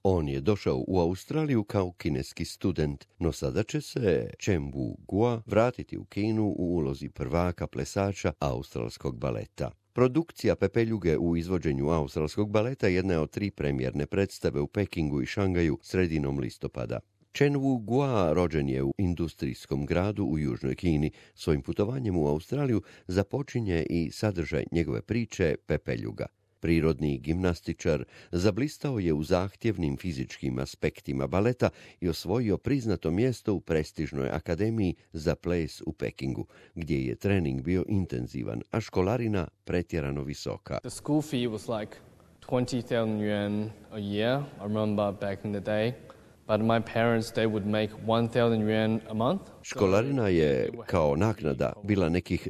On je došao u Australiju kao kineski student, no sada će se Chen Wu-gua vratiti u Kinu u ulozi prvaka plesača australskog baleta. Produkcija Pepeljuge u izvođenju australskog baleta jedna je od 3 premijerne predstave u Pekingu i Šangaju sredinom listopada. Chen Wu-gua rođen je u industrijskom gradu u Južnoj Kini. Svojim putovanjem u Australiju započinje i sadržaj njegove priče Pepeljuga. Prirodni gimnastičar zablistao je u zahtjevnim fizičkim aspektima baleta i osvojio priznato mjesto u prestižnoj akademiji za ples u Pekingu, gdje je trening bio intenzivan, a školarina pretjerano visoka. The school fee was like 20,000 yuan a year, I remember back in the day. But my parents, they would make 1,000 yuan a month. Školarina je kao naknada bila nekih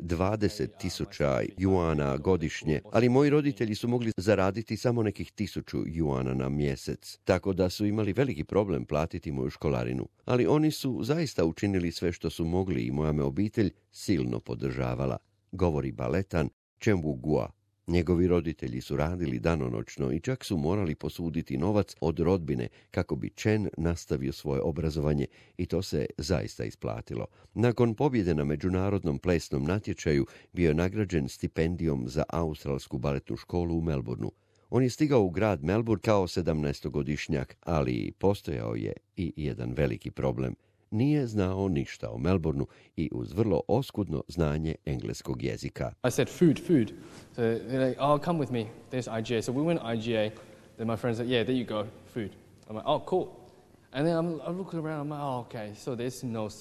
20,000 juana godišnje, ali moji roditelji su mogli zaraditi samo nekih 1,000 juana na mjesec, tako da su imali veliki problem platiti moju školarinu. Ali oni su zaista učinili sve što su mogli i moja me obitelj silno podržavala, govori baletan Chen Wu-gua. Njegovi roditelji su radili danonoćno i čak su morali posuditi novac od rodbine kako bi Chen nastavio svoje obrazovanje i to se zaista isplatilo. Nakon pobjede na međunarodnom plesnom natječaju bio je nagrađen stipendijom za australsku baletnu školu u Melbourneu. On je stigao u grad Melbourne kao 17-godišnjak, ali postojao je i jedan veliki problem. Nije znao ništa o Melbourneu i uz vrlo oskudno znanje engleskog jezika. I said food. So they're like, oh, come with me. There's IGA. So we went IGA. Then my friend said, yeah, there you go, food. I'm like, oh, cool. And then I'm looking around, I'm like, oh, okay, so there's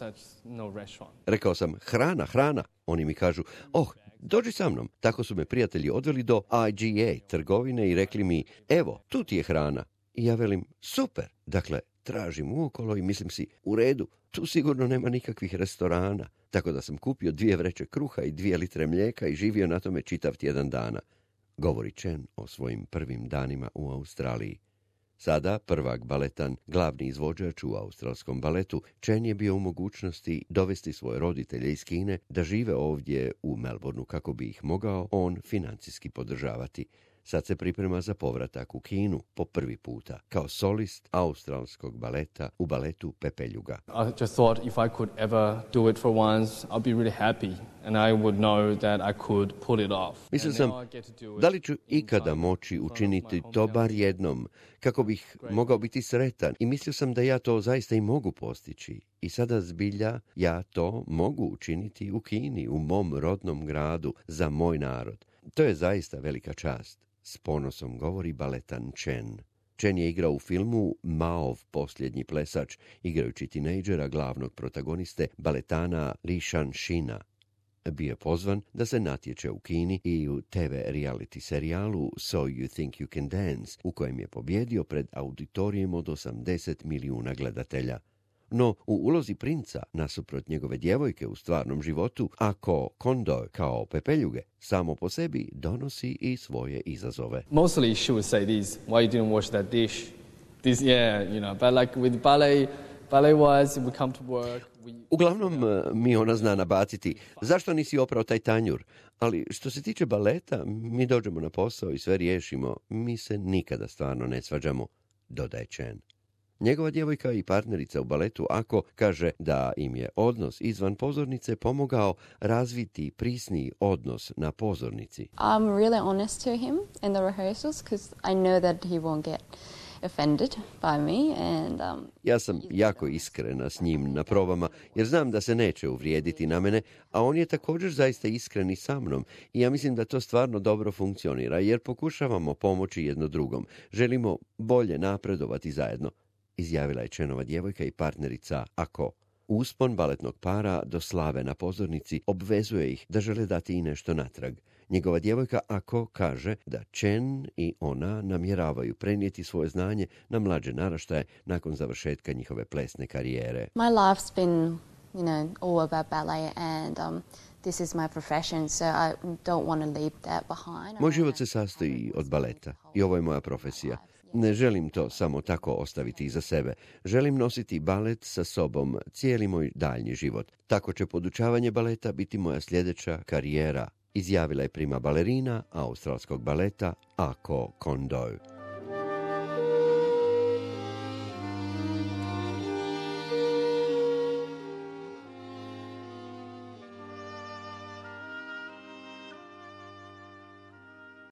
no restaurant. Rekao sam, hrana. Oni mi kažu, dođi sa mnom. Tako su me prijatelji odveli do IGA trgovine i rekli mi, evo, tu ti je hrana. I ja velim, super. Dakle, tražim uokolo i mislim si, u redu, tu sigurno nema nikakvih restorana. Tako da sam kupio 2 vreće kruha i 2 litre mlijeka i živio na tome čitav tjedan dana. Govori Chen o svojim prvim danima u Australiji. Sada prvak baletan, glavni izvođač u australskom baletu, Chen je bio u mogućnosti dovesti svoje roditelje iz Kine da žive ovdje u Melbourneu kako bi ih mogao on financijski podržavati. Sad se priprema za povratak u Kinu po prvi puta kao solist australskog baleta u baletu Pepeljuga. I just thought if I could ever do it for once, I'll be really happy and I would know that I could pull it off. Mislio sam, da li ću ikada moći učiniti to bar jednom, kako bih mogao biti sretan, i mislio sam da ja to zaista i mogu postići. I sada zbilja ja to mogu učiniti u Kini, u mom rodnom gradu, za moj narod. To je zaista velika čast. S ponosom govori baletan Chen. Chen je igrao u filmu Maov posljednji plesač, igrajući tinejdžera glavnog protagoniste baletana Li Shanxina. Bio je pozvan da se natječe u Kini i u TV reality serijalu So You Think You Can Dance, u kojem je pobjedio pred auditorijem od 80 milijuna gledatelja. No, u ulozi princa, nasuprot njegove djevojke u stvarnom životu, Ako Kondo kao Pepeljuge, samo po sebi donosi i svoje izazove. Mostly she would say this, why you didn't wash that dish? This, yeah, you know, but like with ballet wise, we come to work. Uglavnom mi ona zna nabaciti, zašto nisi oprao taj tanjur? Ali što se tiče baleta, mi dođemo na posao i sve riješimo. Mi se nikada stvarno ne svađamo, dodaje Chen. Njegova djevojka i partnerica u baletu Ako kaže da im je odnos izvan pozornice pomogao razviti prisniji odnos na pozornici. I'm really honest to him in the rehearsals because I know that he won't get offended by me and ja sam jako iskrena s njim na probama jer znam da se neće uvrijediti na mene, a on je također zaista iskren i sa mnom i ja mislim da to stvarno dobro funkcionira jer pokušavamo pomoći jedno drugom. Želimo bolje napredovati zajedno, izjavila je Chenova djevojka i partnerica Ako. Uspon baletnog para do slave na pozornici obvezuje ih da žele dati i nešto natrag. Njegova djevojka Ako kaže da Chen i ona namjeravaju prenijeti svoje znanje na mlađe naraštaje nakon završetka njihove plesne karijere. My life's been, all about ballet and this is my profession, so I don't want to leave that behind. Moj život se sastoji od baleta i ovo je moja profesija. Ne želim to samo tako ostaviti iza sebe. Želim nositi balet sa sobom cijeli moj daljnji život. Tako će podučavanje baleta biti moja sljedeća karijera, izjavila je prima balerina australskog baleta Ako Kondo.